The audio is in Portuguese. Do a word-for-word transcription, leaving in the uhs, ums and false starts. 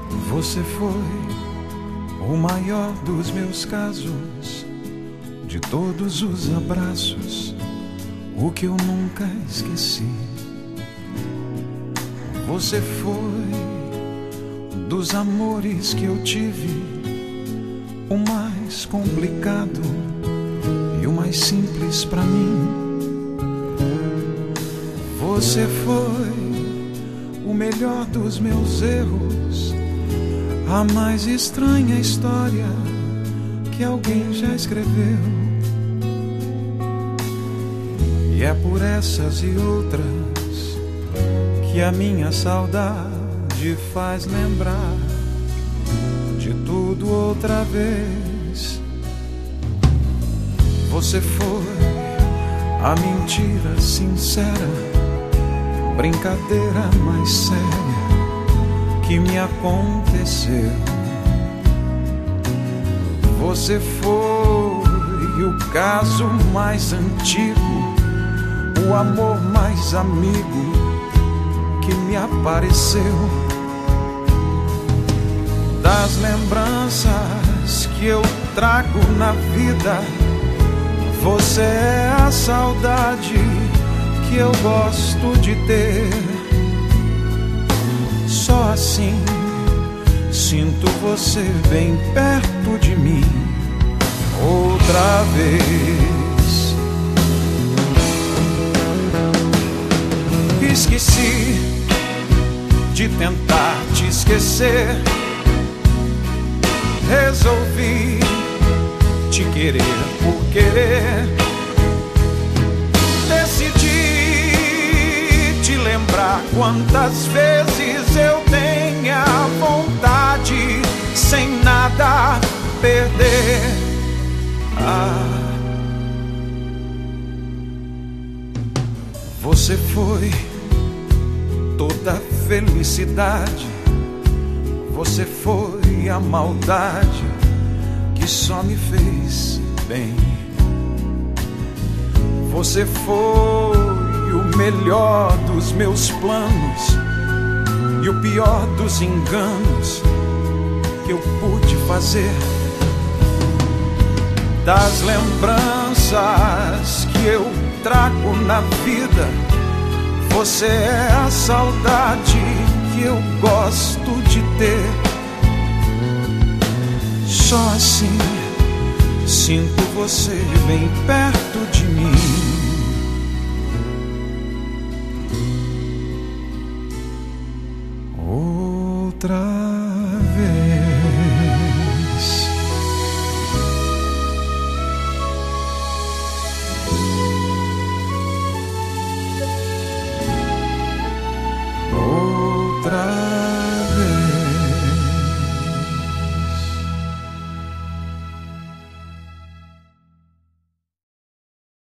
Você foi o maior dos meus casos, de todos os abraços, o que eu nunca esqueci. Você foi dos amores que eu tive, o mais complicado e o mais simples pra mim. Você foi o melhor dos meus erros, a mais estranha história que alguém já escreveu. E é por essas e outras que a minha saudade faz lembrar de tudo outra vez. Você foi a mentira sincera, brincadeira mais séria que me aconteceu. Você foi o caso mais antigo, o amor mais amigo que me apareceu. Das lembranças que eu trago na vida, você é a saudade que eu gosto de ter. Só assim sinto você bem perto de mim outra vez. Esqueci de tentar te esquecer, resolvi te querer por querer. Decidi te lembrar quantas vezes eu tenha vontade, sem nada perder. Ah, você foi toda a felicidade, você foi a maldade que só me fez bem. Você foi o melhor dos meus planos e o pior dos enganos que eu pude fazer. Das lembranças que eu trago na vida, você é a saudade que eu gosto de ter. Só assim sinto você bem perto de mim outra